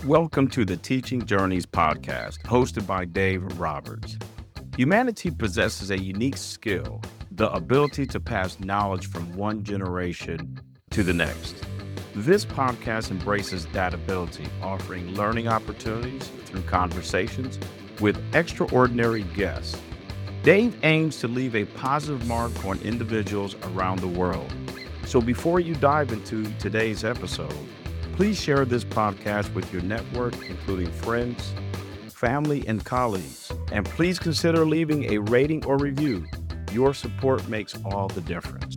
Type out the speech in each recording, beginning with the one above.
Welcome to the Teaching Journeys podcast, hosted by Dave Roberts. Humanity possesses a unique skill, the ability to pass knowledge from one generation to the next. This podcast embraces that ability, offering learning opportunities through conversations with extraordinary guests. Dave aims to leave a positive mark on individuals around the world. So before you dive into today's episode, please share this podcast with your network, including friends, family, and colleagues. And please consider leaving a rating or review. Your support makes all the difference.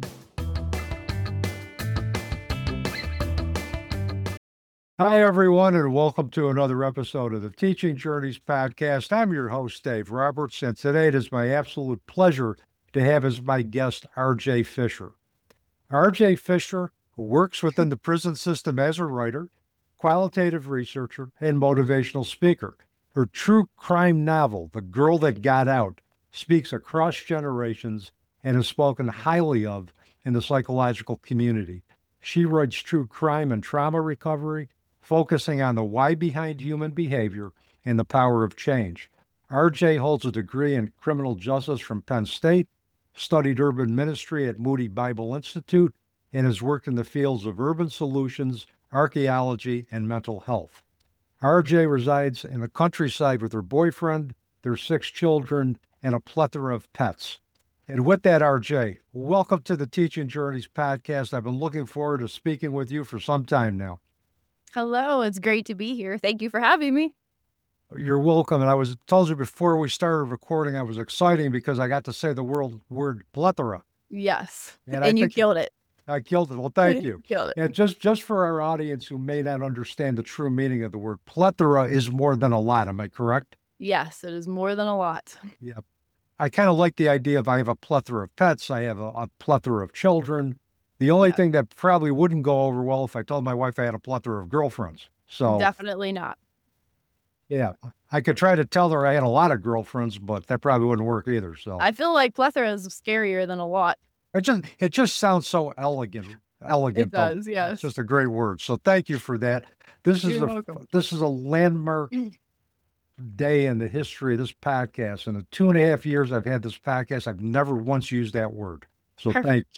Hi, everyone, and welcome to another episode of the Teaching Journeys podcast. I'm your host, Dave Roberts, and today it is my absolute pleasure to have as my guest R.J. Fisher. R.J. Fisher works within the prison system as a writer, qualitative researcher, and motivational speaker. Her true crime novel, The Girl That Got Out, speaks across generations and is spoken highly of in the psychological community. She writes true crime and trauma recovery, focusing on the why behind human behavior and the power of change. RJ holds a degree in criminal justice from Penn State, studied urban ministry at Moody Bible Institute, and has worked in the fields of urban solutions, archaeology, and mental health. RJ resides in the countryside with her boyfriend, their 6 children, and a plethora of pets. And with that, RJ, welcome to the Teaching Journeys podcast. I've been looking forward to speaking with you for some time now. Hello, it's great to be here. Thank you for having me. You're welcome. And I told you before we started recording, I was exciting because I got to say the word plethora. Yes, and you killed it. I killed it. Well, thank you. Killed it. And just for our audience who may not understand the true meaning of the word, plethora is more than a lot. Am I correct? Yes, it is more than a lot. Yeah. I kind of like the idea of I have a plethora of pets. I have a plethora of children. The only thing that probably wouldn't go over well if I told my wife I had a plethora of girlfriends. So definitely not. Yeah, I could try to tell her I had a lot of girlfriends, but that probably wouldn't work either. So I feel like plethora is scarier than a lot. It just sounds so elegant. It does, yes. It's just a great word. So thank you for that. This is a landmark day in the history of this podcast. In the 2.5 years I've had this podcast, I've never once used that word. So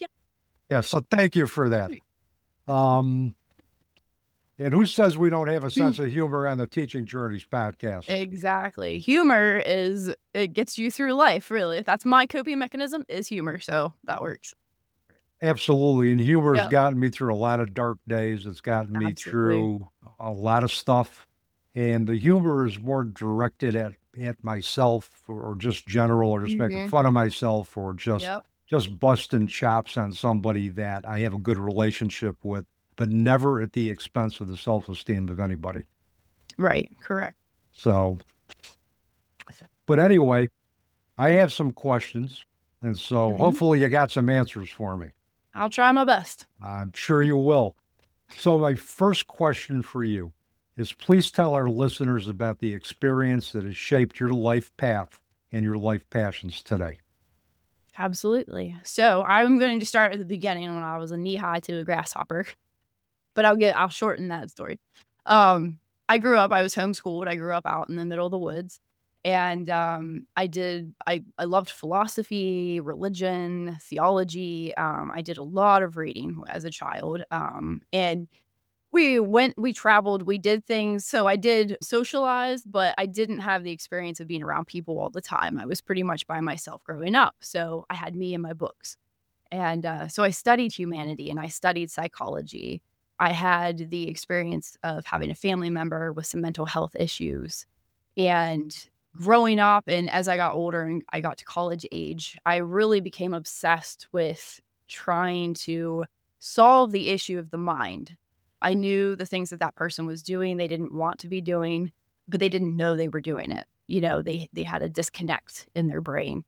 so thank you for that. And who says we don't have a sense of humor on the Teaching Journeys podcast? Exactly. Humor it gets you through life, really. That's my coping mechanism is humor, so that works. Absolutely. And humor has gotten me through a lot of dark days. It's gotten me through a lot of stuff. And the humor is more directed at myself or just general or just making fun of myself or just busting chops on somebody that I have a good relationship with, but never at the expense of the self-esteem of anybody. Right. Correct. So, but anyway, I have some questions. And so hopefully you got some answers for me. I'll try my best. I'm sure you will. So my first question for you is please tell our listeners about the experience that has shaped your life path and your life passions today. Absolutely. So I'm going to start at the beginning when I was a knee-high to a grasshopper. But I'll shorten that story. I was homeschooled. I grew up out in the middle of the woods. And I loved philosophy, religion, theology. I did a lot of reading as a child. And we traveled, we did things. So I did socialize, but I didn't have the experience of being around people all the time. I was pretty much by myself growing up. So I had me and my books. And so I studied humanity and I studied psychology. I had the experience of having a family member with some mental health issues. And growing up and as I got older and I got to college age, I really became obsessed with trying to solve the issue of the mind. I knew the things that person was doing, they didn't want to be doing, but they didn't know they were doing it. You know, they had a disconnect in their brain.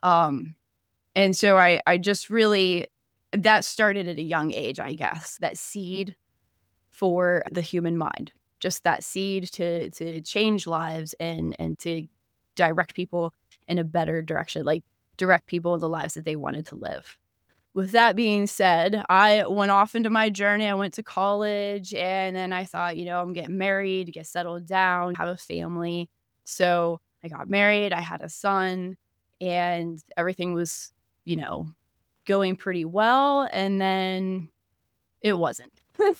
And so I just really, that started at a young age, I guess, that seed for the human mind, just that seed to change lives and to direct people in a better direction, like direct people in the lives that they wanted to live. with that being said, I went off into my journey. I went to college, and then I thought, I'm getting married, get settled down, have a family. So I got married, I had a son, and everything was, going pretty well. And then it wasn't.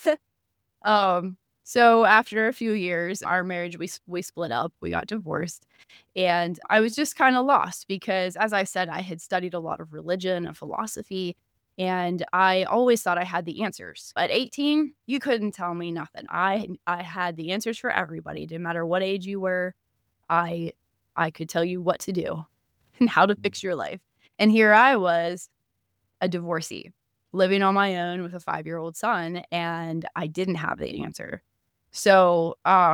So after a few years, our marriage, we split up, we got divorced, and I was just kind of lost because, as I said, I had studied a lot of religion and philosophy, and I always thought I had the answers. At 18, you couldn't tell me nothing. I had the answers for everybody. Didn't matter what age you were, I could tell you what to do and how to fix your life. And here I was, a divorcee, living on my own with a 5-year-old son, and I didn't have the answer. So,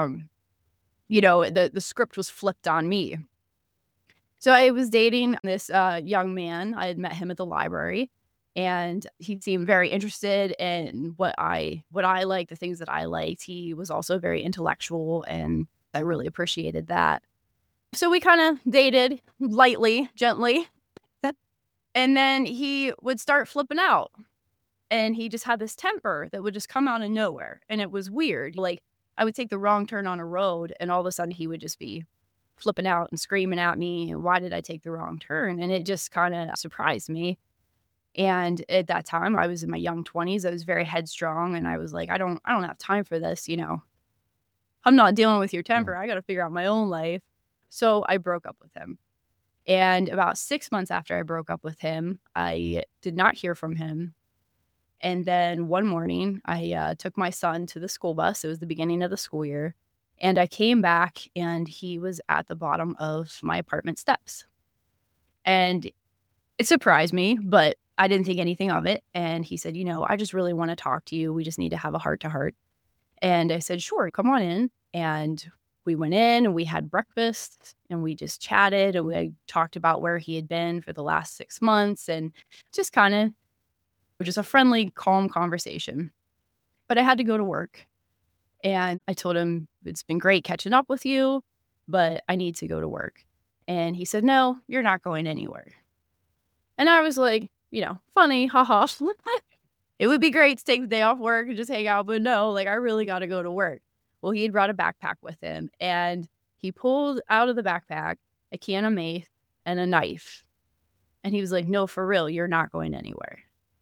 the script was flipped on me. So I was dating this young man. I had met him at the library, and he seemed very interested in what I liked, the things that I liked. He was also very intellectual, and I really appreciated that. So we kind of dated lightly, gently, and then he would start flipping out. And he just had this temper that would just come out of nowhere. And it was weird. Like, I would take the wrong turn on a road, and all of a sudden he would just be flipping out and screaming at me. Why did I take the wrong turn? And it just kind of surprised me. And at that time, I was in my young 20s. I was very headstrong, and I was like, I don't have time for this. I'm not dealing with your temper. I got to figure out my own life. So I broke up with him. And about 6 months after I broke up with him, I did not hear from him. And then one morning, I took my son to the school bus. It was the beginning of the school year. And I came back, and he was at the bottom of my apartment steps. And it surprised me, but I didn't think anything of it. And he said, I just really want to talk to you. We just need to have a heart-to-heart. And I said, sure, come on in. And we went in, and we had breakfast, and we just chatted, and we talked about where he had been for the last 6 months, and just kind of just a friendly, calm conversation. But I had to go to work, and I told him, it's been great catching up with you, but I need to go to work. And he said, no, you're not going anywhere. And I was like, funny, haha. It would be great to take the day off work and just hang out, but no, like, I really got to go to work. Well, he had brought a backpack with him, and he pulled out of the backpack a can of mace and a knife. And he was like, no, for real, you're not going anywhere.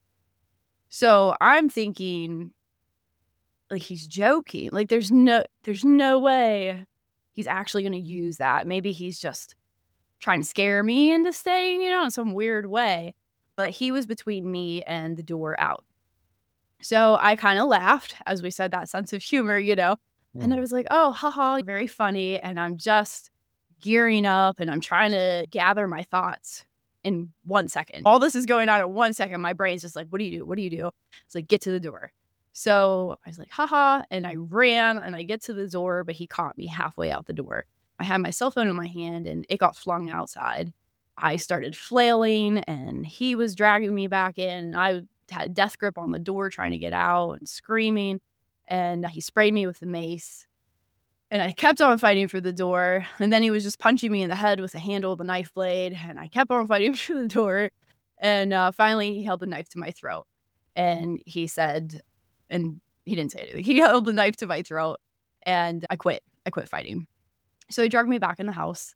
So I'm thinking, like, he's joking. Like, there's no way he's actually going to use that. Maybe he's just trying to scare me into staying, in some weird way. But he was between me and the door out. So I kind of laughed, as we said, that sense of humor, And I was like, oh, haha, very funny. And I'm just gearing up, and I'm trying to gather my thoughts in 1 second. All this is going on in 1 second. My brain's just like, what do you do? What do you do? It's like, get to the door. So I was like, haha. And I ran, and I get to the door, but he caught me halfway out the door. I had my cell phone in my hand, and it got flung outside. I started flailing, and he was dragging me back in. And I had a death grip on the door trying to get out and screaming. And he sprayed me with the mace. And I kept on fighting for the door. And then he was just punching me in the head with the handle of the knife blade. And I kept on fighting for the door. And finally, he held the knife to my throat. And he said, and he didn't say anything. He held the knife to my throat. And I quit. I quit fighting. So he dragged me back in the house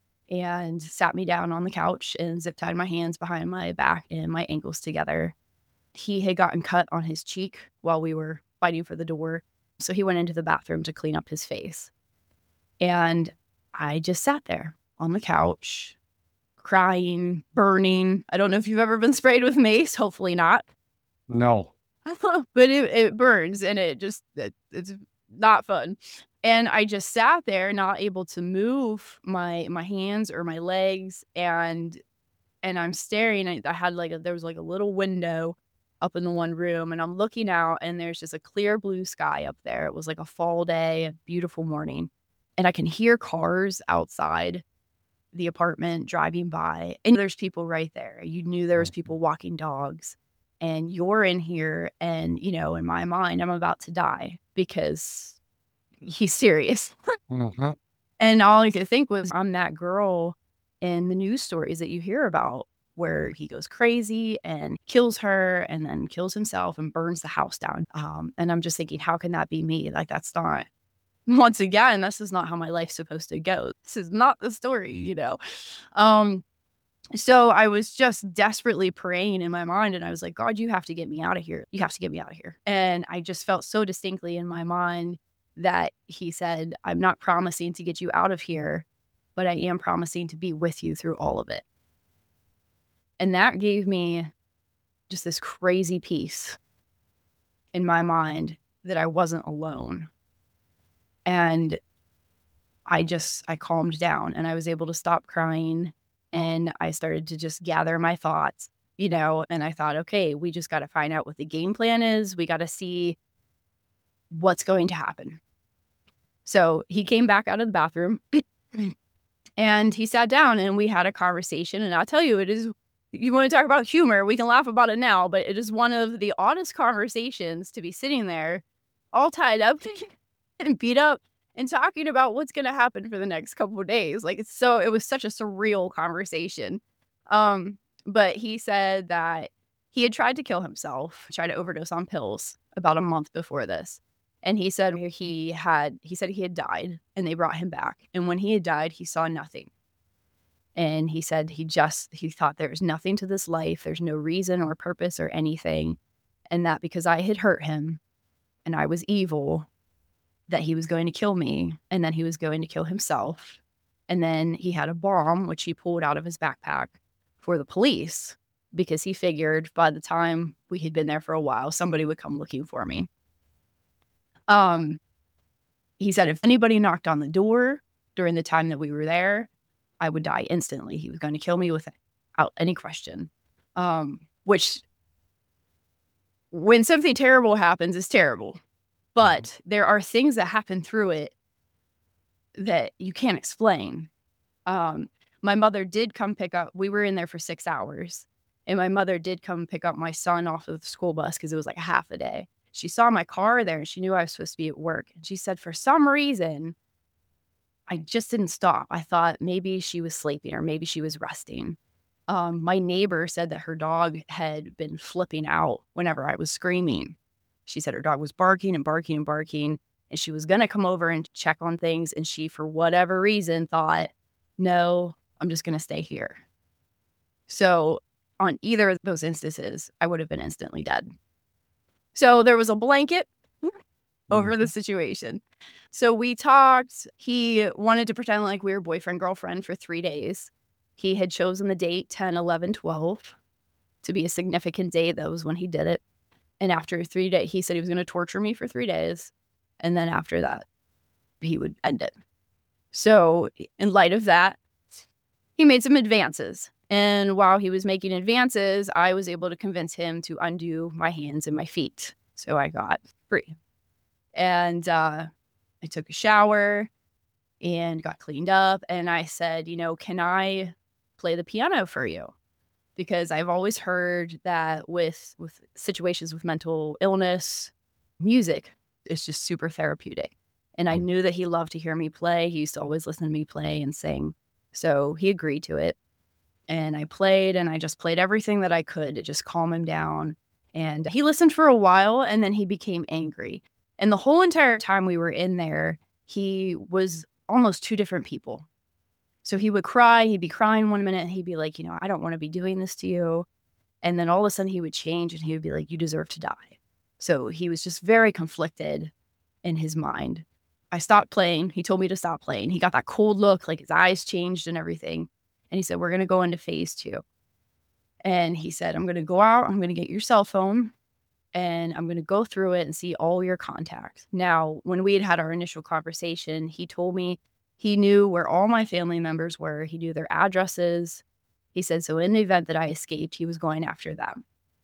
and sat me down on the couch and zip tied my hands behind my back and my ankles together. He had gotten cut on his cheek while we were fighting for the door. So he went into the bathroom to clean up his face. And I just sat there on the couch, crying, burning. I don't know if you've ever been sprayed with mace. Hopefully not. No. But it burns, and it's not fun. And I just sat there, not able to move my hands or my legs. And I'm staring. I had there was a little window up in the one room, and I'm looking out, and there's just a clear blue sky up there. It was like a fall day, a beautiful morning. And I can hear cars outside the apartment driving by, and there's people right there. You knew there was people walking dogs, and you're in here, and, in my mind, I'm about to die because he's serious. And all I could think was, I'm that girl in the news stories that you hear about where he goes crazy and kills her and then kills himself and burns the house down. And I'm just thinking, how can that be me? Like, that's not, once again, this is not how my life's supposed to go. This is not the story, you know? So I was just desperately praying in my mind, and I was like, God, you have to get me out of here. You have to get me out of here. And I just felt so distinctly in my mind that he said, I'm not promising to get you out of here, but I am promising to be with you through all of it. And that gave me just this crazy peace in my mind that I wasn't alone. And I calmed down, and I was able to stop crying, and I started to just gather my thoughts, you know, and I thought, okay, we just got to find out what the game plan is. We got to see what's going to happen. So he came back out of the bathroom and he sat down and we had a conversation. And I'll tell you, you want to talk about humor, we can laugh about it now, but it is one of the oddest conversations to be sitting there all tied up and beat up and talking about what's going to happen for the next couple of days. Like, it was such a surreal conversation. But he said that he had tried to kill himself, tried to overdose on pills about a month before this. And he said he had died and they brought him back. And when he had died, he saw nothing. And he said he thought there's nothing to this life. There's no reason or purpose or anything. And that because I had hurt him and I was evil, that he was going to kill me, and then he was going to kill himself. And then he had a bomb, which he pulled out of his backpack for the police, because he figured by the time we had been there for a while, somebody would come looking for me. He said if anybody knocked on the door during the time that we were there, I would die instantly. He was going to kill me without any question. Which, when something terrible happens, is terrible. But there are things that happen through it that you can't explain. My mother did come we were in there for 6 hours, and my mother did come pick up my son off of the school bus because it was like a half a day. She saw my car there and she knew I was supposed to be at work. And she said, for some reason, I just didn't stop. I thought maybe she was sleeping or maybe she was resting. My neighbor said that her dog had been flipping out whenever I was screaming. She said her dog was barking and barking and barking, and she was going to come over and check on things. And she, for whatever reason, thought, no, I'm just going to stay here. So on either of those instances, I would have been instantly dead. So there was a blanket over the situation. So we talked. He wanted to pretend like we were boyfriend, girlfriend for 3 days. He had chosen the date 10, 11, 12 to be a significant date. That was when he did it. And after 3 days, he said he was going to torture me for 3 days. And then after that, he would end it. So in light of that, he made some advances. And while he was making advances, I was able to convince him to undo my hands and my feet. So I got free. And I took a shower and got cleaned up. And I said, can I play the piano for you? Because I've always heard that with situations with mental illness, music is just super therapeutic. And I knew that he loved to hear me play. He used to always listen to me play and sing. So he agreed to it. And I played, and I just played everything that I could to just calm him down. And he listened for a while, and then he became angry. And the whole entire time we were in there, he was almost 2 different people. So he would cry, he'd be crying one minute, and he'd be like, I don't want to be doing this to you. And then all of a sudden he would change and he would be like, you deserve to die. So he was just very conflicted in his mind. I stopped playing. He told me to stop playing. He got that cold look, like his eyes changed and everything. And he said, we're going to go into phase 2. And he said, I'm going to go out, I'm going to get your cell phone, and I'm going to go through it and see all your contacts. Now, when we had our initial conversation, he told me he knew where all my family members were. He knew their addresses. He said, so in the event that I escaped, he was going after them.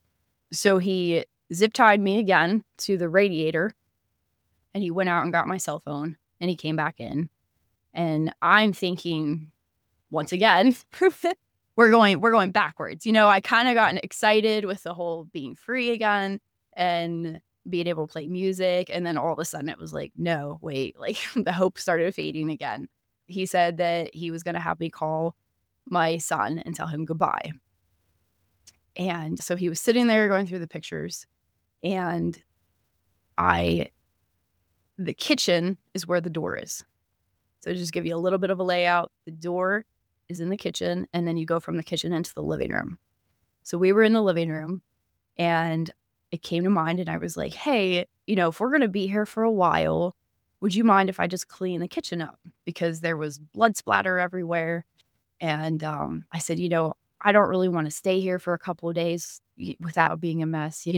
So he zip tied me again to the radiator, and he went out and got my cell phone, and he came back in. And I'm thinking, once again, we're going backwards. I kind of gotten excited with the whole being free again and being able to play music. And then all of a sudden it was like, no, wait, like the hope started fading again. He said that he was going to have me call my son and tell him goodbye. And so he was sitting there going through the pictures, and the kitchen is where the door is. So just give you a little bit of a layout. The door is in the kitchen, and then you go from the kitchen into the living room. So we were in the living room, and it came to mind, and I was like, hey, if we're going to be here for a while, would you mind if I just clean the kitchen up? Because there was blood splatter everywhere. And I said, I don't really want to stay here for a couple of days without being a mess,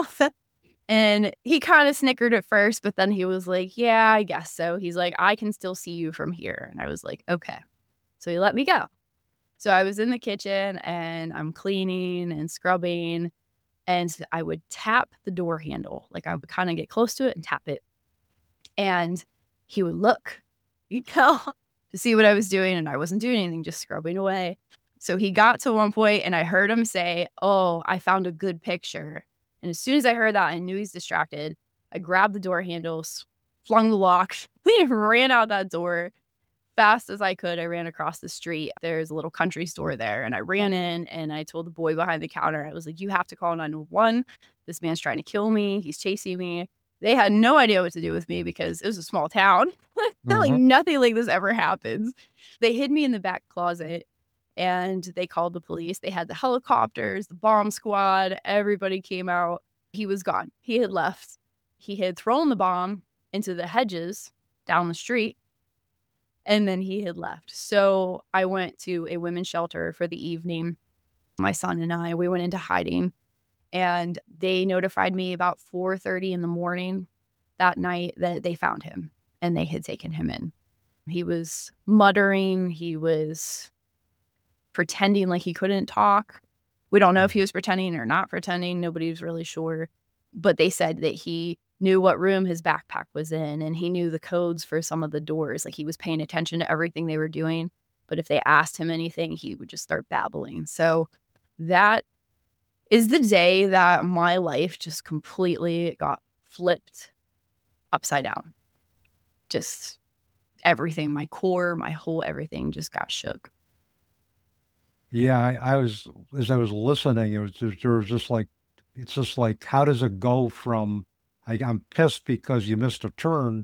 And he kind of snickered at first, but then he was like, yeah, I guess so. He's like, I can still see you from here. And I was like, okay. So he let me go. So I was in the kitchen and I'm cleaning and scrubbing, and I would tap the door handle. Like I would kind of get close to it and tap it. And he would look, to see what I was doing. And I wasn't doing anything, just scrubbing away. So he got to one point and I heard him say, oh, I found a good picture. And as soon as I heard that, I knew he's distracted. I grabbed the door handles, flung the lock, ran out that door fast as I could. I ran across the street. There's a little country store there. And I ran in and I told the boy behind the counter, I was like, you have to call 911. This man's trying to kill me. He's chasing me. They had no idea what to do with me because it was a small town. Like nothing like this ever happens. They hid me in the back closet. And they called the police. They had the helicopters, the bomb squad. Everybody came out. He was gone. He had left. He had thrown the bomb into the hedges down the street. And then he had left. So I went to a women's shelter for the evening. My son and I, we went into hiding. And they notified me about 4:30 in the morning that night that they found him. And they had taken him in. He was muttering. He was pretending like he couldn't talk. We don't know if he was pretending or not pretending. Nobody was really sure. But they said that he knew what room his backpack was in, and he knew the codes for some of the doors. Like he was paying attention to everything they were doing. But if they asked him anything, he would just start babbling. So that is the day that my life just completely got flipped upside down. Just everything, my core, my whole everything just got shook. Yeah, I was, as I was listening, there was just like, it's just like, how does it go from, I'm pissed because you missed a turn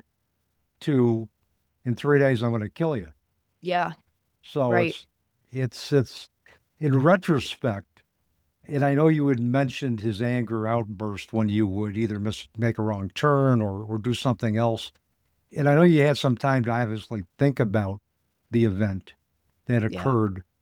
to, in 3 days, I'm going to kill you. Yeah. So right. it's in retrospect, and I know you had mentioned his anger outburst when you would either make a wrong turn or do something else. And I know you had some time to obviously think about the event that occurred. Yeah.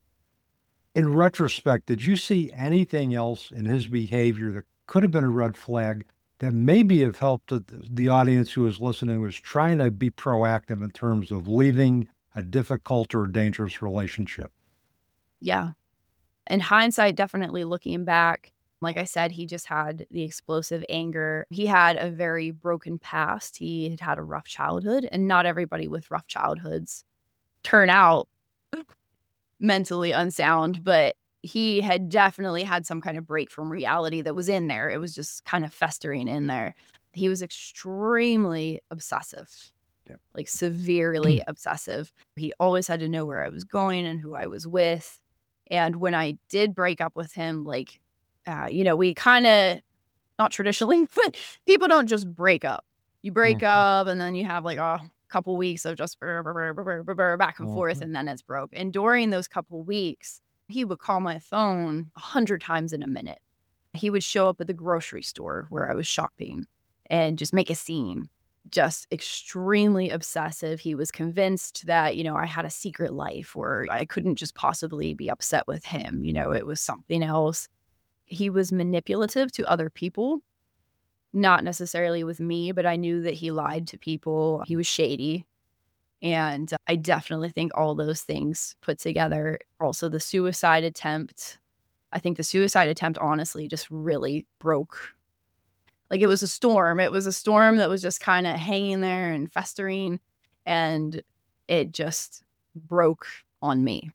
In retrospect, did you see anything else in his behavior that could have been a red flag that maybe have helped the audience who was listening, was trying to be proactive in terms of leaving a difficult or dangerous relationship? Yeah. In hindsight, definitely looking back, like I said, he just had the explosive anger. He had a very broken past. He had a rough childhood, and not everybody with rough childhoods turn out mentally unsound, but he had definitely had some kind of break from reality that was in there. It was just kind of festering in there. He was extremely obsessive, like severely obsessive. He always had to know where I was going and who I was with. And when I did break up with him, like, we kind of, not traditionally, but people don't just break up. You break up and then you have like a couple weeks of just back and forth, and then it's broke. And during those couple weeks, he would call my phone 100 times in a minute. He would show up at the grocery store where I was shopping and just make a scene. Just extremely obsessive. He was convinced that, I had a secret life, or I couldn't just possibly be upset with him. It was something else. He was manipulative to other people. Not necessarily with me, but I knew that he lied to people. He was shady. And I definitely think all those things put together. Also, the suicide attempt. I think the suicide attempt, honestly, just really broke. Like it was a storm. It was a storm that was just kind of hanging there and festering. And it just broke on me.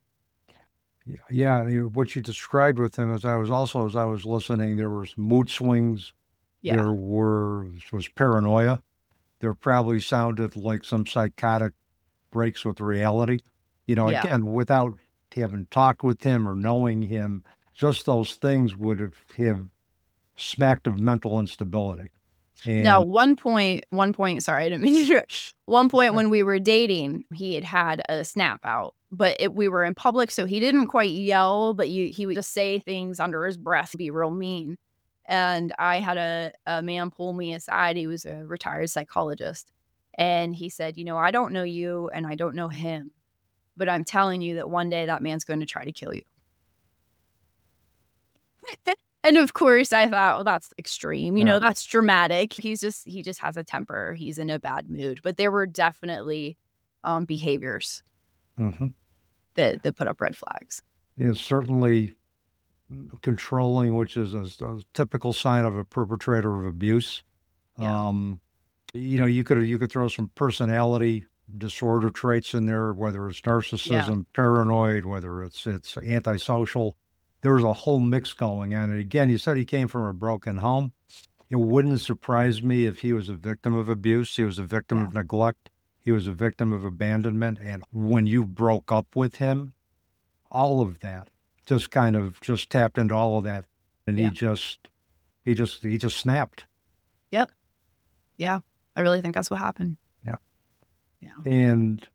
Yeah. What you described with him, as I was listening, there was mood swings. Yeah. There was paranoia. There probably sounded like some psychotic breaks with reality. Again, without having talked with him or knowing him, just those things would have smacked of mental instability. Now, And one point, sorry, I didn't mean to. One point when we were dating, he had a snap out, but we were in public, so he didn't quite yell, but he would just say things under his breath, be real mean. And I had a man pull me aside. He was a retired psychologist. And he said, I don't know you and I don't know him, but I'm telling you that one day that man's going to try to kill you. And of course, I thought, well, that's extreme. That's dramatic. He just has a temper. He's in a bad mood. But there were definitely behaviors that put up red flags. It's certainly controlling, which is a typical sign of a perpetrator of abuse. Yeah. You could throw some personality disorder traits in there, whether it's narcissism, paranoid, whether it's antisocial. There's a whole mix going on. And again, you said he came from a broken home. It wouldn't surprise me if he was a victim of abuse. He was a victim of neglect. He was a victim of abandonment. And when you broke up with him, all of that just tapped into all of that. And he just snapped. Yep. Yeah. I really think that's what happened. Yeah. Yeah. And,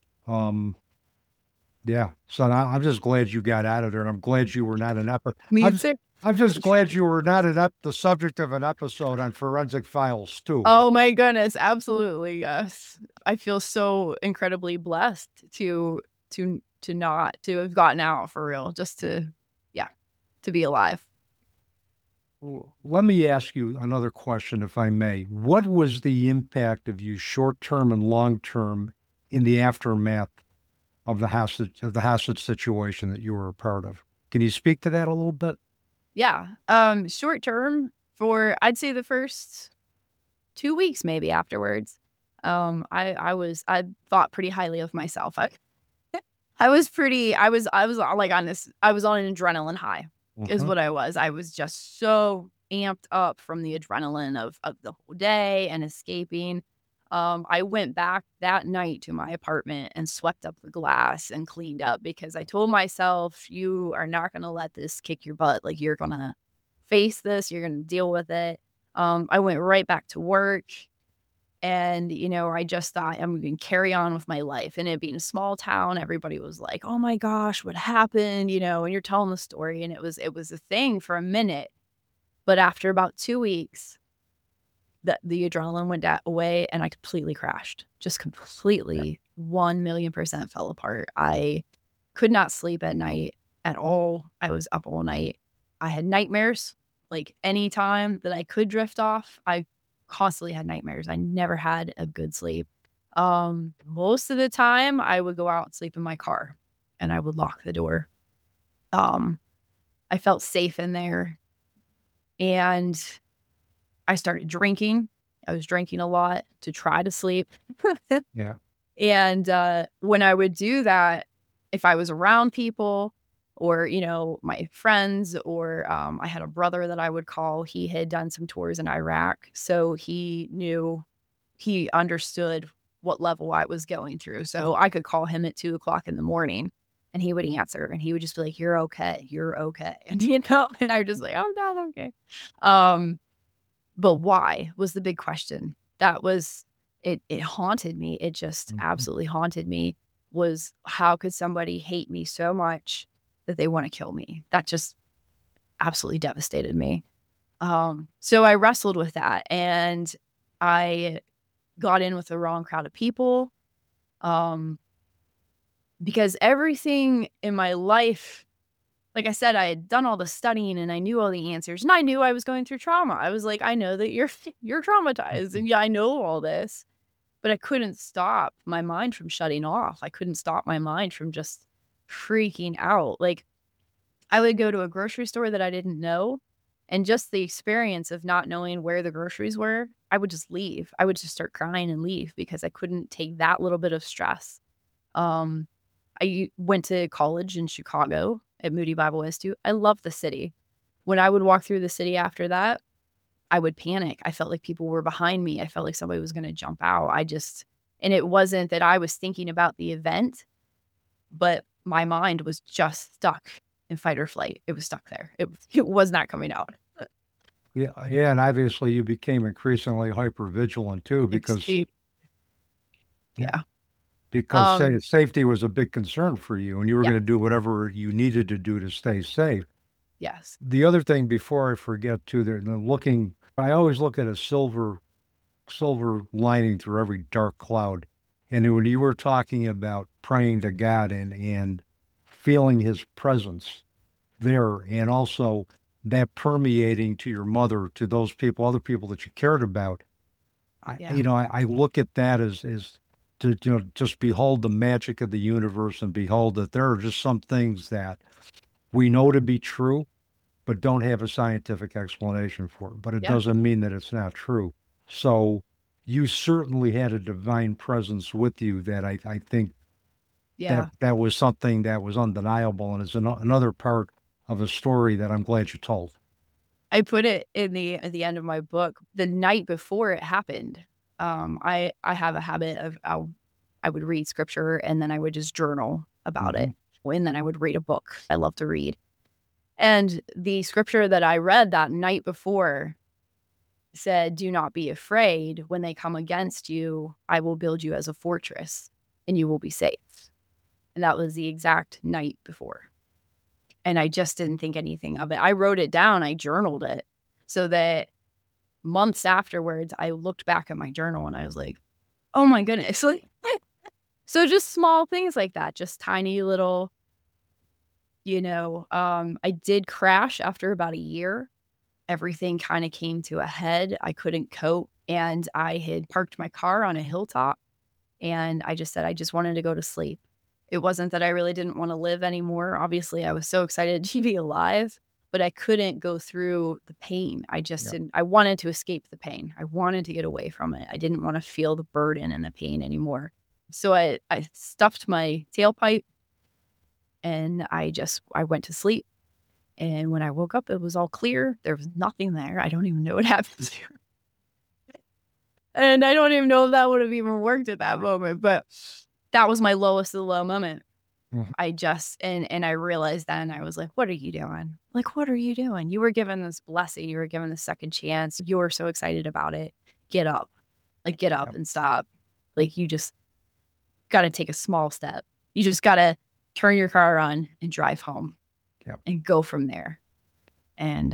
so I'm just glad you got out of there, and I'm glad you were not I'm just glad you were not the subject of an episode on Forensic Files too. Oh my goodness, absolutely, yes. I feel so incredibly blessed to not to have gotten out for real, just to be alive. Let me ask you another question, if I may. What was the impact of you short-term and long-term in the aftermath of the hostage situation that you were a part of? Can you speak to that a little bit? Yeah. Short term for, I'd say, the first 2 weeks, maybe afterwards. I thought pretty highly of myself. I was like on this, I was on an adrenaline high is what I was. I was just so amped up from the adrenaline of the whole day and escaping. I went back that night to my apartment and swept up the glass and cleaned up because I told myself, you are not going to let this kick your butt. Like, you're going to face this. You're going to deal with it. I went right back to work and, I just thought I'm going to carry on with my life. And it being a small town, everybody was like, oh my gosh, what happened? And you're telling the story. And it was a thing for a minute. But after about 2 weeks, the adrenaline went away and I completely crashed, just completely 1,000,000% fell apart. I could not sleep at night at all. I was up all night. I had nightmares. Like, any time that I could drift off, I constantly had nightmares. I never had a good sleep. Most of the time I would go out and sleep in my car and I would lock the door. I felt safe in there. And I started drinking. I was drinking a lot to try to sleep. Yeah. And when I would do that, if I was around people or, my friends or I had a brother that I would call, he had done some tours in Iraq. So he understood what level I was going through. So I could call him at 2:00 in the morning and he would answer and he would just be like, you're okay. You're okay. And, and I was just like, I'm not okay. But why was the big question. That was, it haunted me. It just absolutely haunted me, was how could somebody hate me so much that they want to kill me? That just absolutely devastated me. So I wrestled with that and I got in with the wrong crowd of people. Because everything in my life, like I said, I had done all the studying and I knew all the answers and I knew I was going through trauma. I was like, I know that you're traumatized and I know all this, but I couldn't stop my mind from shutting off. I couldn't stop my mind from just freaking out. Like, I would go to a grocery store that I didn't know, and just the experience of not knowing where the groceries were, I would just leave. I would just start crying and leave because I couldn't take that little bit of stress. I went to college in Chicago at Moody Bible Institute. I loved the city. When I would walk through the city after that, I would panic. I felt like people were behind me. I felt like somebody was going to jump out. And it wasn't that I was thinking about the event, but my mind was just stuck in fight or flight. It was stuck there. It was not coming out. Yeah, yeah, and obviously you became increasingly hyper vigilant too because Extreme. Yeah. safety was a big concern for you, and you were Yeah. going to do whatever you needed to do to stay safe. Yes. The other thing, before I forget too, I always look at a silver lining through every dark cloud. And when you were talking about praying to God and feeling his presence there, and also that permeating to your mother, to those people, other people that you cared about, Yeah. I look at that as to, just behold the magic of the universe and behold that there are just some things that we know to be true, but don't have a scientific explanation for it. But it Yeah. doesn't mean that it's not true. So you certainly had a divine presence with you that I think Yeah. that was something that was undeniable, and is another part of a story that I'm glad you told. I put it at the end of my book. The night before it happened, I have a habit of I would read scripture and then I would just journal about it, and then I would read a book. I love to read, and the scripture that I read that night before said, "Do not be afraid. When they come against you, I will build you as a fortress, and you will be safe." And that was the exact night before. And I just didn't think anything of it. I wrote it down. I journaled it so that months afterwards, I looked back at my journal and I was like, oh my goodness. Like, so just small things like that, just tiny little, I did crash after about a year. Everything kind of came to a head. I couldn't cope. And I had parked my car on a hilltop and I just said, I just wanted to go to sleep. It wasn't that I really didn't want to live anymore. Obviously, I was so excited to be alive, but I couldn't go through the pain. I just didn't. I wanted to escape the pain. I wanted to get away from it. I didn't want to feel the burden and the pain anymore. So I stuffed my tailpipe and I went to sleep. And when I woke up, it was all clear. There was nothing there. I don't even know what happened here. And I don't even know if that would have even worked at that moment, but that was my lowest of the low moment. I just, and I realized then, I was like, what are you doing? Like, what are you doing? You were given this blessing. You were given the second chance. You were so excited about it. Get up. Like, get up and stop. Like, you just got to take a small step. You just got to turn your car on and drive home and go from there. And,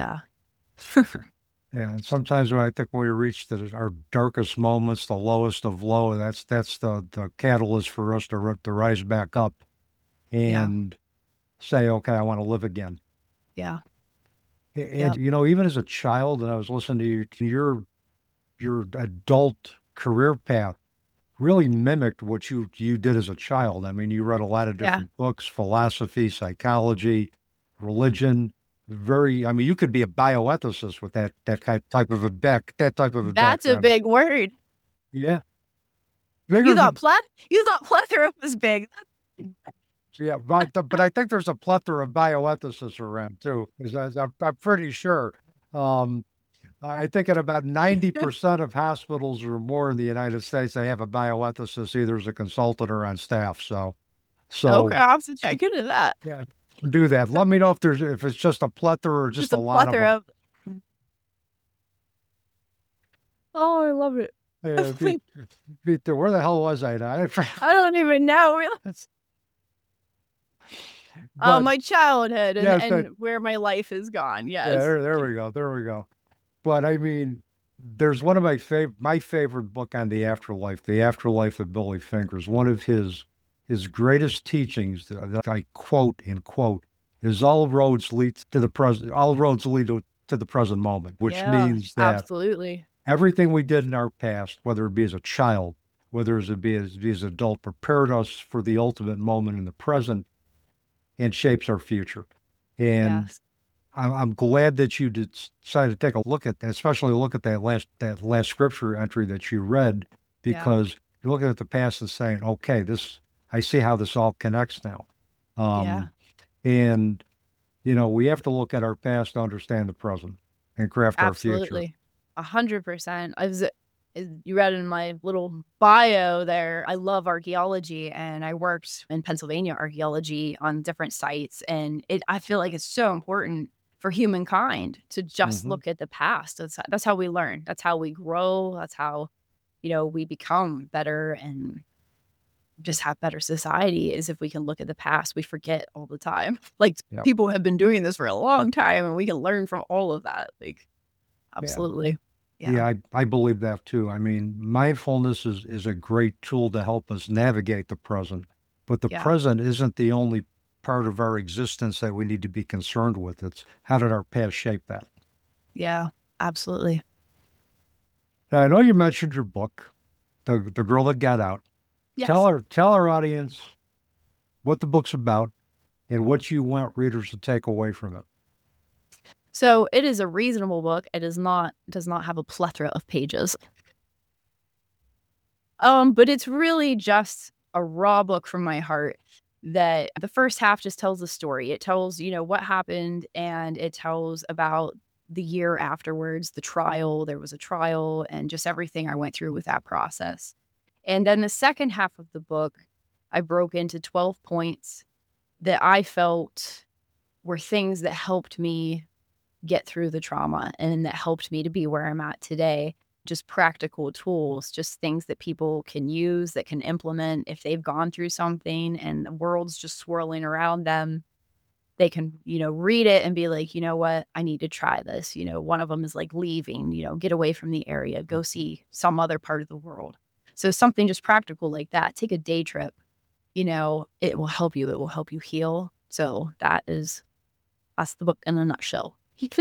yeah, and sometimes when I think we reach our darkest moments, the lowest of low, that's the catalyst for us to rise back up and say, okay, I want to live again. Yeah. And even as a child, and I was listening to your adult career path really mimicked what you did as a child. I mean, you read a lot of different books, philosophy, psychology, religion. You could be a bioethicist with that type of a background. That's a big word. Yeah. You thought plethora was big. Yeah, but I think there's a plethora of bioethicists around too, because I'm pretty sure. I think at about 90% of hospitals or more in the United States, they have a bioethicist either as a consultant or on staff. So okay, I'll have to check into that. Yeah. Do that. Let me know if it's just a plethora or just a lot of them. Oh, I love it. Yeah, where the hell was I now? I don't even know. My childhood and where my life has gone. Yes. Yeah, there we go. But I mean, there's one of my favorite book on the afterlife, The Afterlife of Billy Fingers. One of his greatest teachings that I quote is all roads lead to the present. All roads lead to the present moment, which means that absolutely everything we did in our past, whether it be as a child, whether it be as an adult, prepared us for the ultimate moment in the present and shapes our future. And I'm glad that you decided to take a look at that, especially look at that last scripture entry that you read, because you're looking at the past and saying, okay, I see how this all connects now. And, we have to look at our past to understand the present and craft our future. Absolutely. 100%. You read in my little bio there, I love archaeology, and I worked in Pennsylvania archaeology on different sites. And I feel like it's so important for humankind to just Hmm. look at the past. That's how we learn. That's how we grow. That's how, we become better and just have better society, is if we can look at the past. We forget all the time. Like, Yep. people have been doing this for a long time, and we can learn from all of that. Like, Yeah. absolutely. Yeah. Yeah, I believe that too. I mean, mindfulness is a great tool to help us navigate the present, but the Yeah. present isn't the only part of our existence that we need to be concerned with. It's how did our past shape that? Yeah. Absolutely. Now, I know you mentioned your book, The Girl That Got Out. Yes. Tell our audience what the book's about and what you want readers to take away from it. So it is a reasonable book. It does not have a plethora of pages. But it's really just a raw book from my heart, that the first half just tells the story. It tells, what happened, and it tells about the year afterwards, the trial. There was a trial, and just everything I went through with that process. And then the second half of the book, I broke into 12 points that I felt were things that helped me get through the trauma and that helped me to be where I'm at today. Just practical tools, just things that people can use, that can implement if they've gone through something and the world's just swirling around them. They can, read it and be like, you know what, I need to try this. One of them is like leaving, get away from the area, go see some other part of the world. So something just practical like that. Take a day trip. It will help you. It will help you heal. So that's the book in a nutshell.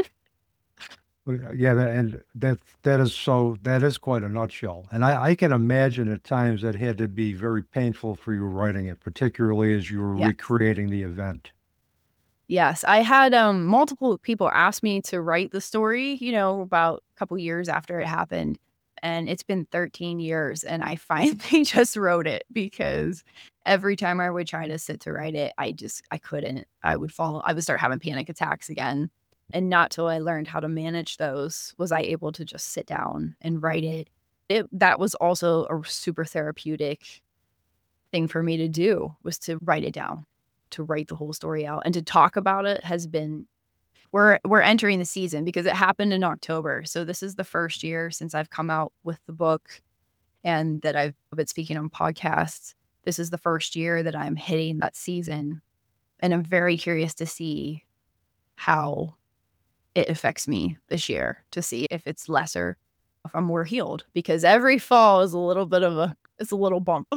Yeah, and that is quite a nutshell. And I can imagine at times that had to be very painful for you writing it, particularly as you were Yeah. recreating the event. Yes, I had, multiple people ask me to write the story, about a couple years after it happened, and it's been 13 years, and I finally just wrote it, because every time I would try to sit to write it, I couldn't. I would start having panic attacks again, and not till I learned how to manage those was I able to just sit down and write it. That was also a super therapeutic thing for me to do, was to write it down, to write the whole story out, and to talk about it has been. We're entering the season because it happened in October. So this is the first year since I've come out with the book and that I've been speaking on podcasts. This is the first year that I'm hitting that season. And I'm very curious to see how it affects me this year, to see if it's lesser, if I'm more healed, because every fall is a little bit of it's a little bump.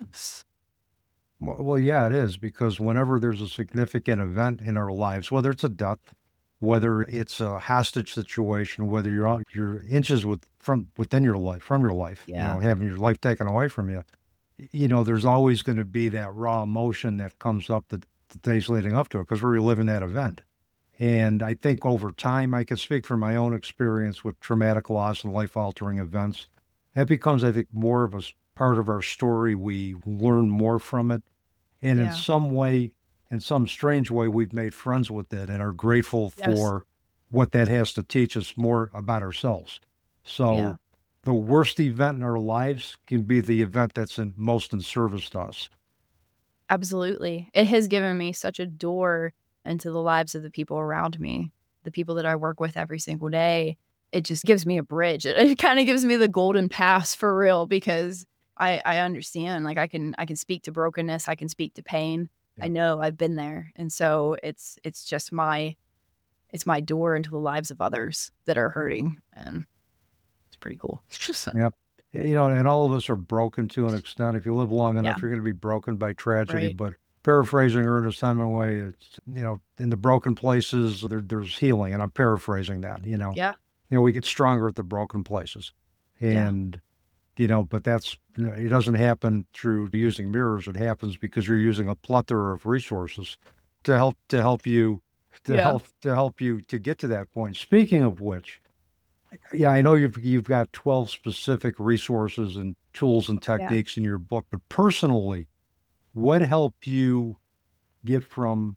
Well, yeah, it is because whenever there's a significant event in our lives, whether it's a death, whether it's a hostage situation, whether you're inches from within your life, from your life, Yeah. having your life taken away from you, there's always going to be that raw emotion that comes up the days leading up to it because we're reliving that event. And I think over time, I can speak from my own experience with traumatic loss and life-altering events. That becomes, I think, more of a part of our story. We learn more from it. And in Yeah. some way, in some strange way, we've made friends with it and are grateful Yes. for what that has to teach us more about ourselves. Yeah. So the worst event in our lives can be the event that's most in service to us. Absolutely. It has given me such a door into the lives of the people around me, the people that I work with every single day. It just gives me a bridge. It kind of gives me the golden pass for real, because I understand, like, I can speak to brokenness. I can speak to pain. Yeah. I know I've been there. And so it's just it's my door into the lives of others that are hurting. And it's pretty cool. Yep. And all of us are broken to an extent. If you live long enough, Yeah. you're going to be broken by tragedy. Right. But paraphrasing Ernest Hemingway, it's, in the broken places, there's healing. And I'm paraphrasing that, Yeah. we get stronger at the broken places. Yeah. And, but that's, it doesn't happen through using mirrors. It happens because you're using a plethora of resources to help you Yeah. to get to that point. Speaking of which, yeah, I know you've got 12 specific resources and tools and techniques in your book, but personally, what helped you get from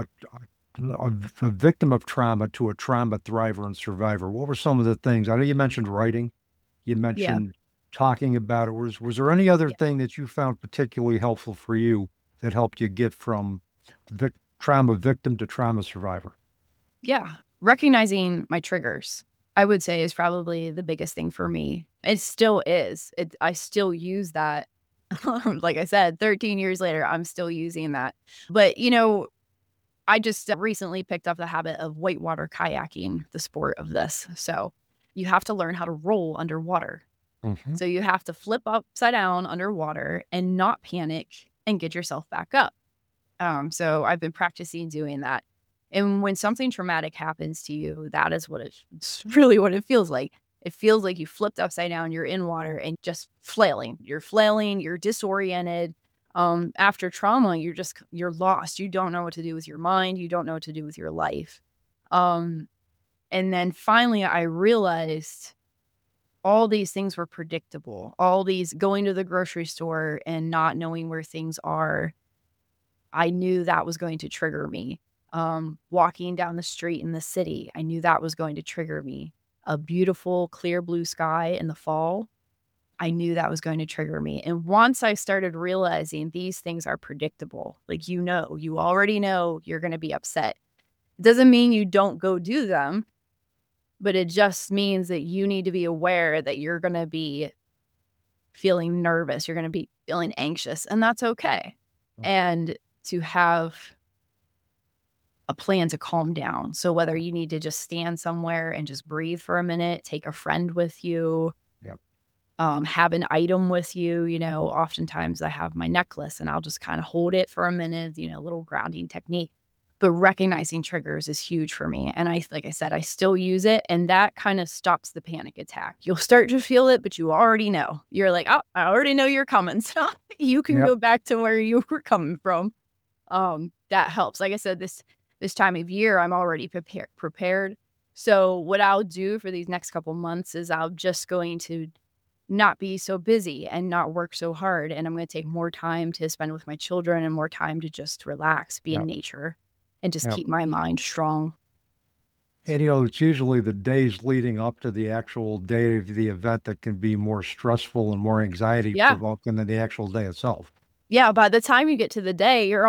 a victim of trauma to a trauma thriver and survivor? What were some of the things? I know you mentioned writing. You mentioned talking about it. Was there any other thing that you found particularly helpful for you that helped you get from trauma victim to trauma survivor? Yeah. Recognizing my triggers, I would say, is probably the biggest thing for me. It still is. I still use that. Like I said, 13 years later, I'm still using that. But, I just recently picked up the habit of whitewater kayaking, the sport of this. So you have to learn how to roll underwater. Mm-hmm. So you have to flip upside down underwater and not panic and get yourself back up. So I've been practicing doing that. And when something traumatic happens to you, that is it's really what it feels like. It feels like you flipped upside down, you're in water and just flailing. You're flailing, you're disoriented. After trauma, you're lost. You don't know what to do with your mind. You don't know what to do with your life. And then finally I realized all these things were predictable. All these going to the grocery store and not knowing where things are. I knew that was going to trigger me. Walking down the street in the city, I knew that was going to trigger me. A beautiful, clear blue sky in the fall, I knew that was going to trigger me. And once I started realizing these things are predictable, like, you already know you're going to be upset. It doesn't mean you don't go do them, but it just means that you need to be aware that you're going to be feeling nervous. You're going to be feeling anxious, and that's okay. And to have a plan to calm down. So whether you need to just stand somewhere and just breathe for a minute, take a friend with you, Yep. Have an item with you. Oftentimes I have my necklace and I'll just kind of hold it for a minute, a little grounding technique. But recognizing triggers is huge for me. And like I said, I still use it, and that kind of stops the panic attack. You'll start to feel it, but you already know. You're like, oh, I already know you're coming. So you can Yep. go back to where you were coming from. That helps. Like I said, this time of year, I'm already prepared. So what I'll do for these next couple months is I'm just going to not be so busy and not work so hard. And I'm going to take more time to spend with my children and more time to just relax, be in Yep. nature, and just Yep. keep my mind strong. And it's usually the days leading up to the actual day of the event that can be more stressful and more anxiety Yeah. provoking than the actual day itself. Yeah. By the time you get to the day, you've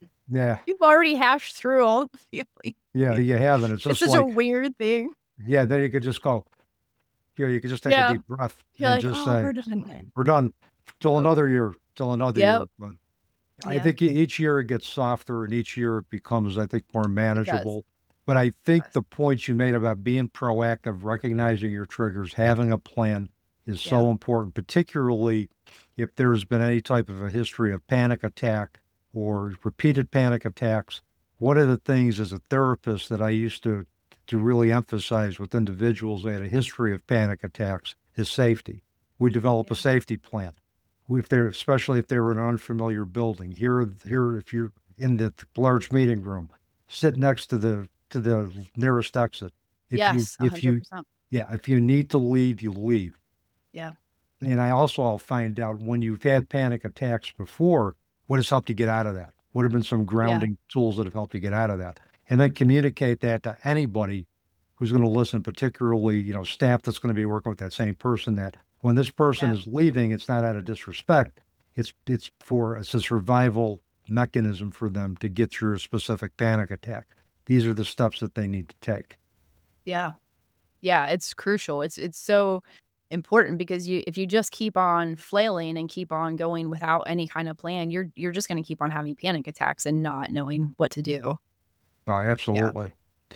already hashed through all the feelings. Yeah, you haven't. It's It's just such a like, weird thing. yeah, then you could just go, you could just take a deep breath You're and like, just oh, say, we're done. we're done till another year, Yep. But I Yeah. think each year it gets softer and each year it becomes, I think, more manageable. But I think the point you made about being proactive, recognizing your triggers, having a plan is so important, particularly if there's been any type of a history of panic attack or repeated panic attacks. One of the things as a therapist that I used to really emphasize with individuals that had a history of panic attacks is safety. We develop a safety plan. Especially if they're in an unfamiliar building. Here, if you're in the large meeting room, sit next to the nearest exit. If Yes, you 100%. if you need to leave, you leave. Yeah. And I'll find out when you've had panic attacks before, what has helped you get out of that? What have been some grounding tools that have helped you get out of that? And then communicate that to anybody who's going to listen, particularly, staff that's going to be working with that same person, that when this person is leaving, it's not out of disrespect. It's a survival mechanism for them to get through a specific panic attack. These are the steps that they need to take. Yeah. Yeah. It's crucial. It's so important because if you just keep on flailing and keep on going without any kind of plan, you're just going to keep on having panic attacks and not knowing what to do. Oh, absolutely.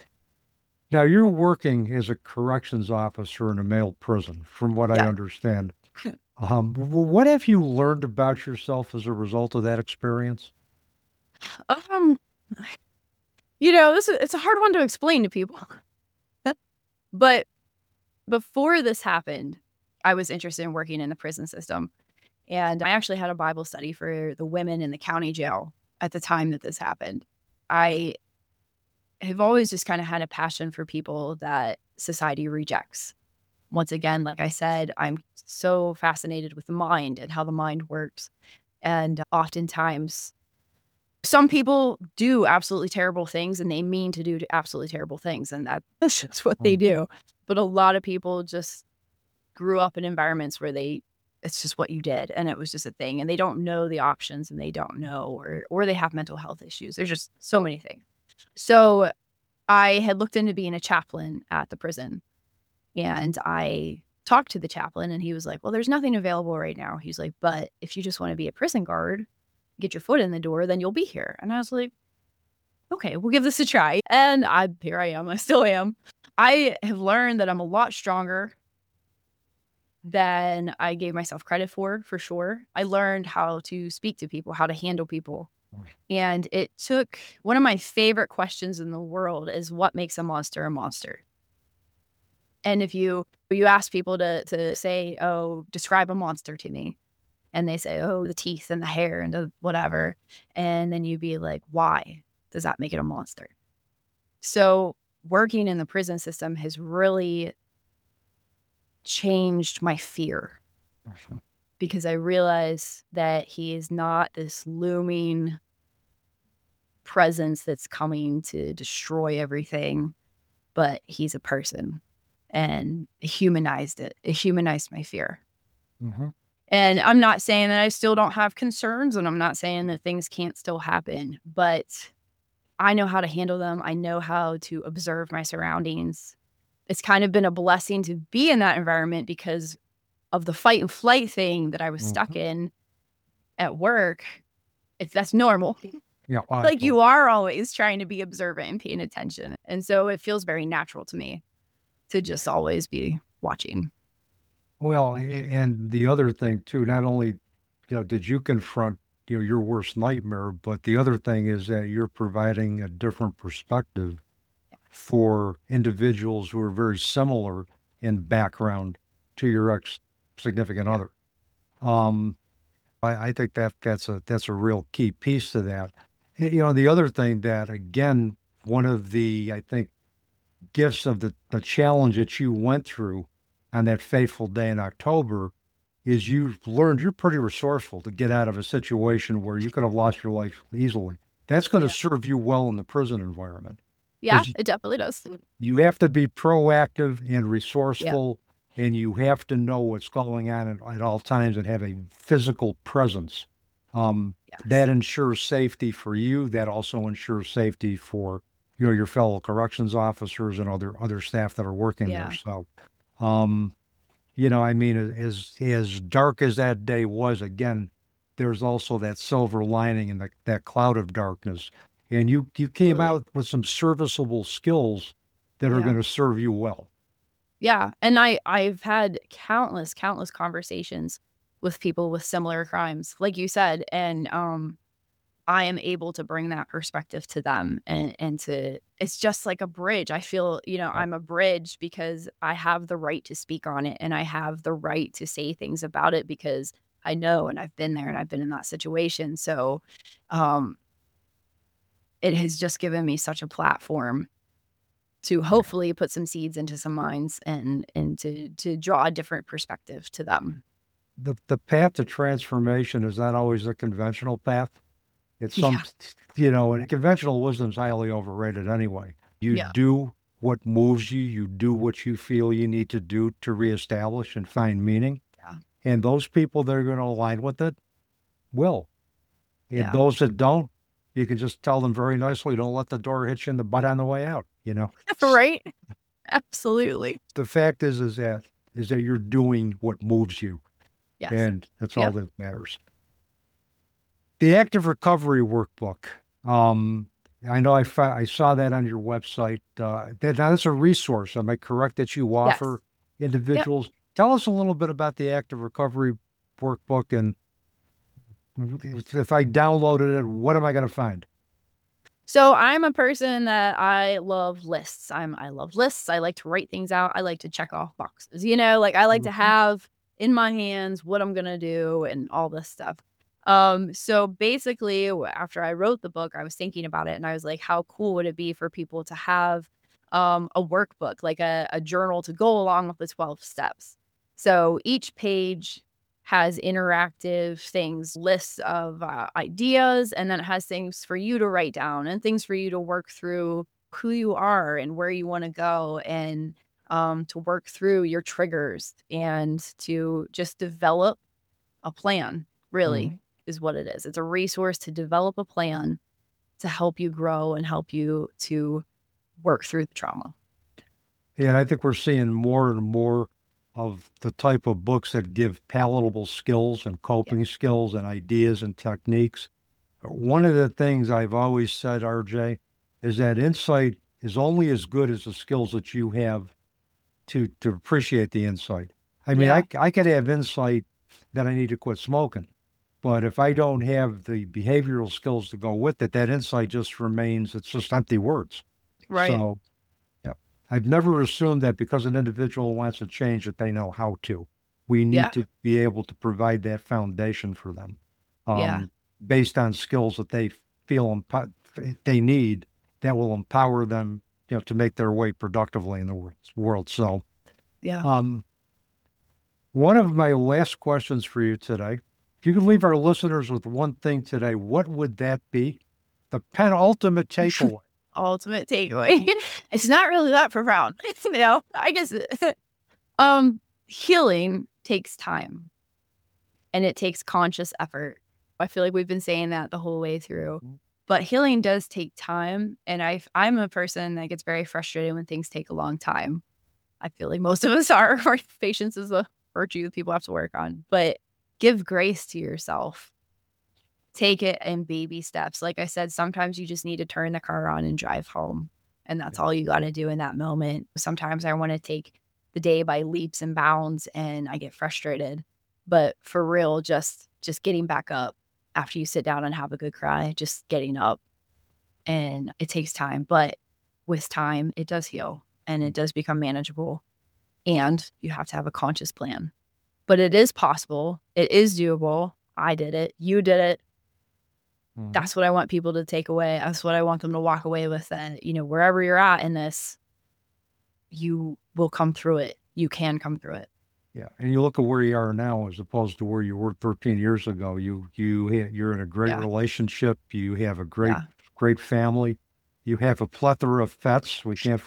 Now, you're working as a corrections officer in a male prison, from what I understand. What have you learned about yourself as a result of that experience? It's a hard one to explain to people. But before this happened, I was interested in working in the prison system. And I actually had a Bible study for the women in the county jail at the time that this happened. I have always just kind of had a passion for people that society rejects. Once again, like I said, I'm so fascinated with the mind and how the mind works. And oftentimes, some people do absolutely terrible things and they mean to do absolutely terrible things. And that's just what they do. But a lot of people just grew up in environments where they it's just what you did. And it was just a thing. And they don't know the options and they don't know, or they have mental health issues. There's just so many things. So I had looked into being a chaplain at the prison, and I talked to the chaplain, and he was like, well, there's nothing available right now. He's like, but if you just want to be a prison guard, get your foot in the door, then you'll be here. And I was like, okay, we'll give this a try. And here I am. I still am. I have learned that I'm a lot stronger than I gave myself credit for sure. I learned how to speak to people, how to handle people. And it took one of my favorite questions in the world is what makes a monster a monster? And if you ask people to say, oh, describe a monster to me, and they say, oh, the teeth and the hair and the whatever, and then you'd be like, why does that make it a monster? So working in the prison system has really changed my fear, because I realize that he is not this looming presence that's coming to destroy everything, but he's a person, and it humanized it. It humanized my fear. Mm-hmm. And I'm not saying that I still don't have concerns, and I'm not saying that things can't still happen, but I know how to handle them. I know how to observe my surroundings. It's kind of been a blessing to be in that environment because of the fight and flight thing that I was stuck in at work. That's normal. Yeah, like you are always trying to be observant and paying attention. And so it feels very natural to me to just always be watching. Well, and the other thing too, not only, did you confront, your worst nightmare, but the other thing is that you're providing a different perspective for individuals who are very similar in background to your ex-significant other. I think that's a real key piece to that. The other thing that, again, one of the, I think, gifts of the challenge that you went through on that fateful day in October is you've learned you're pretty resourceful to get out of a situation where you could have lost your life easily. That's going to serve you well in the prison environment. Yeah, it definitely does. You have to be proactive and resourceful, and you have to know what's going on at all times and have a physical presence. That ensures safety for you. That also ensures safety for your fellow corrections officers and other staff that are working there. So, I mean, as dark as that day was, again, there's also that silver lining in that cloud of darkness. And you came out with some serviceable skills that are going to serve you well. Yeah. And I've had countless conversations with people with similar crimes, like you said. And I am able to bring that perspective to them and it's just like a bridge. I feel, I'm a bridge because I have the right to speak on it, and I have the right to say things about it because I know, and I've been there, and I've been in that situation. So, it has just given me such a platform to hopefully put some seeds into some minds and to draw a different perspective to them. The path to transformation is not always a conventional path. It's and conventional wisdom is highly overrated anyway. You do what moves you. You do what you feel you need to do to reestablish and find meaning. Yeah. And those people that are going to align with it will. And those that don't, you can just tell them very nicely, don't let the door hit you in the butt on the way out, Right? Absolutely. The fact is that you're doing what moves you. Yes. And that's all that matters. The Active Recovery Workbook. I know I saw that on your website. Now that's a resource. Am I correct that you offer individuals? Yep. Tell us a little bit about the Active Recovery Workbook, and if I downloaded it, what am I going to find? So I'm a person that I love lists. I love lists. I like to write things out. I like to check off boxes, I like to have in my hands what I'm going to do and all this stuff. So basically after I wrote the book, I was thinking about it, and I was like, how cool would it be for people to have, a workbook, like a journal to go along with the 12 steps. So each page has interactive things, lists of ideas, and then it has things for you to write down and things for you to work through who you are and where you want to go, and to work through your triggers and to just develop a plan, really, is what it is. It's a resource to develop a plan to help you grow and help you to work through the trauma. Yeah, and I think we're seeing more and more of the type of books that give palatable skills and coping skills and ideas and techniques. One of the things I've always said, RJ, is that insight is only as good as the skills that you have to appreciate the insight. I mean, Yeah. I could have insight that I need to quit smoking, but if I don't have the behavioral skills to go with it, that insight just remains, it's just empty words. Right. So, yeah, I've never assumed that because an individual wants to change that they know how to. We need Yeah. to be able to provide that foundation for them, Yeah. based on skills that they feel they need that will empower them, to make their way productively in the world. So, Yeah. one of my last questions for you today, if you could leave our listeners with one thing today, what would that be? The penultimate takeaway. Ultimate takeaway. It's not really that profound. I guess healing takes time and it takes conscious effort. I feel like we've been saying that the whole way through. But healing does take time. And I'm a person that gets very frustrated when things take a long time. I feel like most of us are. Patience is a virtue that people have to work on. But give grace to yourself. Take it in baby steps. Like I said, sometimes you just need to turn the car on and drive home. And that's all you got to do in that moment. Sometimes I want to take the day by leaps and bounds and I get frustrated. But for real, just getting back up after you sit down and have a good cry, just getting up. And it takes time. But with time, it does heal and it does become manageable. And you have to have a conscious plan. But it is possible. It is doable. I did it. You did it. That's what I want people to take away. That's what I want them to walk away with. That, wherever you're at in this, you will come through it. You can come through it. Yeah. And you look at where you are now as opposed to where you were 13 years ago. You're in a great relationship. You have a great family. You have a plethora of pets. We can't,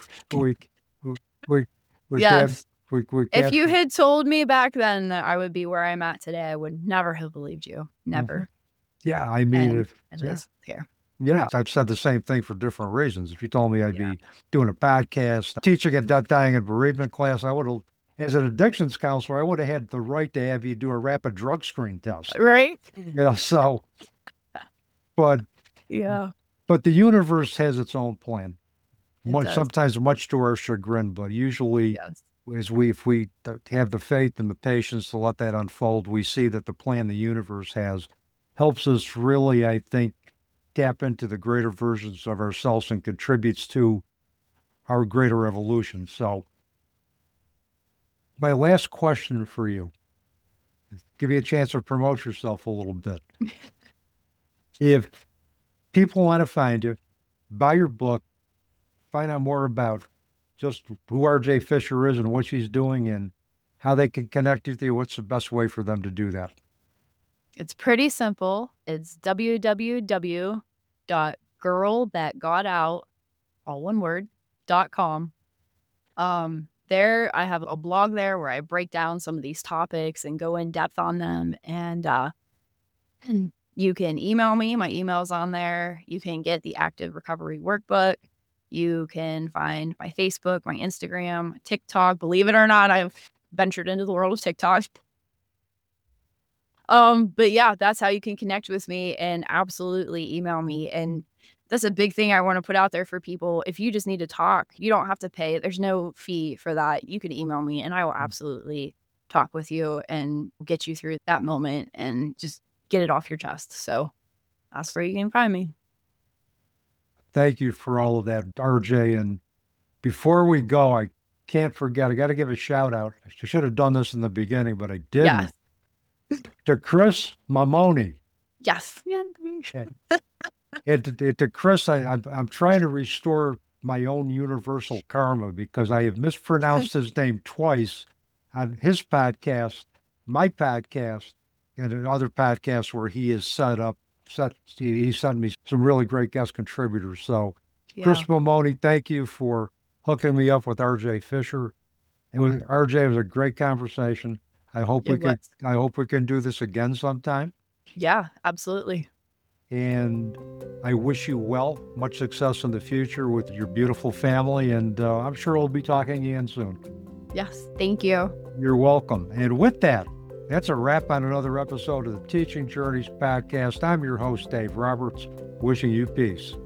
Yes. we If you had told me back then that I would be where I'm at today, I would never have believed you. Never. Yeah. I mean, here. Yeah, I've said the same thing for different reasons. If you told me I'd be doing a podcast, teaching a dying and bereavement class, I would have, as an addictions counselor, I would have had the right to have you do a rapid drug screen test. Right? So, but the universe has its own plan. Sometimes much to our chagrin, but usually if we have the faith and the patience to let that unfold, we see that the plan the universe has helps us really, I think, tap into the greater versions of ourselves and contributes to our greater evolution. So my last question for you, give you a chance to promote yourself a little bit. If people want to find you, buy your book, find out more about just who RJ Fisher is and what she's doing and how they can connect with you, what's the best way for them to do that? It's pretty simple. It's www.girlthatgotout, all one word, .com. There, I have a blog there where I break down some of these topics and go in depth on them. And you can email me. My email's on there. You can get the Active Recovery Workbook. You can find my Facebook, my Instagram, my TikTok. Believe it or not, I've ventured into the world of TikTok. But yeah, that's how you can connect with me and absolutely email me. And that's a big thing I want to put out there for people. If you just need to talk, you don't have to pay. There's no fee for that. You can email me and I will absolutely talk with you and get you through that moment and just get it off your chest. So that's where you can find me. Thank you for all of that, RJ. And before we go, I can't forget, I got to give a shout out. I should have done this in the beginning, but I didn't. Yes. To Chris Mamoni. Yes. And to Chris, I'm trying to restore my own universal karma because I have mispronounced his name twice on his podcast, my podcast, and another podcast where he is he sent me some really great guest contributors. So Chris Mamoni, thank you for hooking me up with RJ Fisher. RJ, it was a great conversation. I hope It was. I hope we can do this again sometime. Yeah, absolutely. And I wish you well, much success in the future with your beautiful family. And I'm sure we'll be talking again soon. Yes. Thank you. You're welcome. And with that, that's a wrap on another episode of the Teaching Journeys podcast. I'm your host, Dave Roberts, wishing you peace.